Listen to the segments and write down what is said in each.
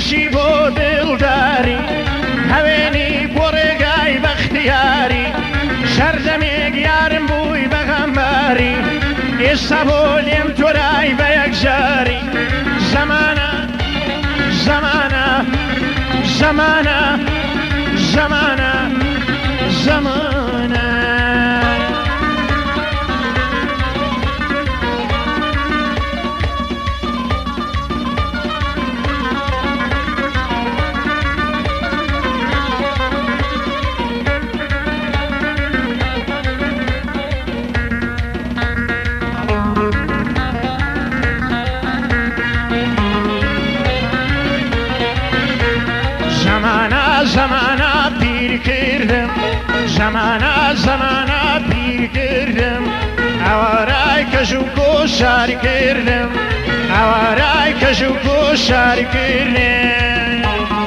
کەشی بۆ دڵداری هەوێنی بۆ ڕێگای بەختیاری شەردەمێک یارم بووی بەغەمباری ئێستا بۆ لێم تۆرای بە یەکجاری زەمانە زەمانە زەمانە زەمانە زەمانە زەمانە پیر کردم زەمانە زەمانە پیر کردم ئاوارای کەژ و کۆشار کردم ئاوارای کەژ و کۆشار کردم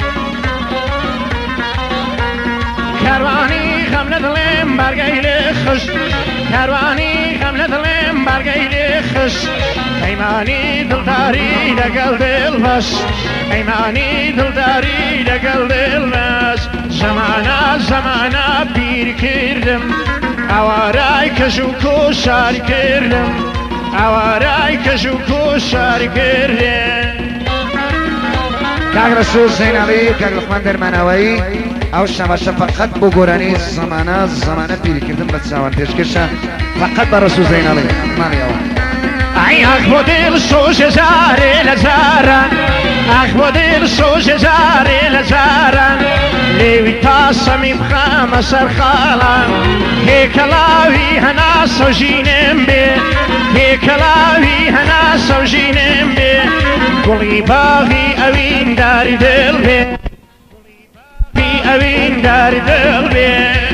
کاروانی غەم لە دڵێم بەرگەی لێ خست کاروانی غەم لە دڵێم بەرگەی لێ خست پەیمانی دڵداری لەگەڵ دڵبەس پەیمانی دڵداری لەگەڵ دڵبەس زەمانە زەمانە پیر کردم ئاوارای کەژ و کۆشار کردم ئاوارای کەژ و کۆشار کردم کاک ڕەسوول زەیناڵی کاک لوقمان دەرماناوایی ئەو شەمەشە فەقەت بۆ گۆرانی زەمانە زەمانە پیرکردن بە چاوان پێشکەشە فەقەت بە ڕەسوول زەیناڵی ماڵیەوە ئەی ئاخ بۆ دڵ سۆژە جارێ لە جاران ئاخ بۆ دڵ سۆژە جارێ لە جاران لێوی تاسەمی بخەمە سەر خاڵان هێکەڵاوی هەنا سەوژینێم بێ هێکەڵاوی هەنا سەوژینێم بێ گوڵی باغی ئەوین داری دڵ بێ گوڵی ئەوین داری دڵ بێ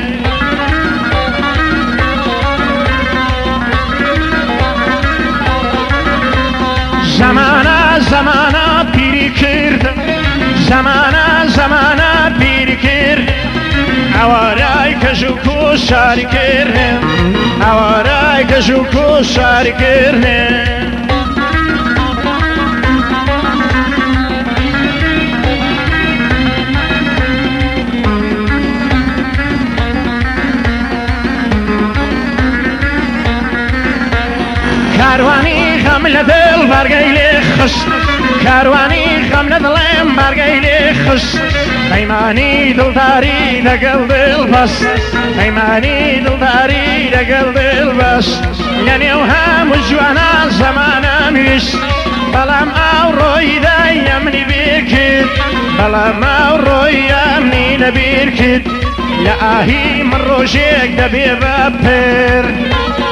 زەمانە زەمانە پیری کردم زەمانە زەمانە پیری کردم ئاوارای کەژ و کۆشاری کردم ئاوارای کەژ و کۆشاری کردم کاروانی غەم لە دڵ بەرگەی لێ خست کاروانی غەم لە دڵێم بەرگەی لێ خست پەیمانی دڵداری لەگەڵ دڵبەس پەیمانی دڵداری لەگەڵ دڵبەس لە نێو هەموو جوانان زەمانەم ویست بەڵام ئاوڕۆی دای ئەمنی بیر کرد بەڵام ئاوڕۆی ئەمنی لەبیر کرد لە ئاهی من ڕۆژێک دەبێ بە پێر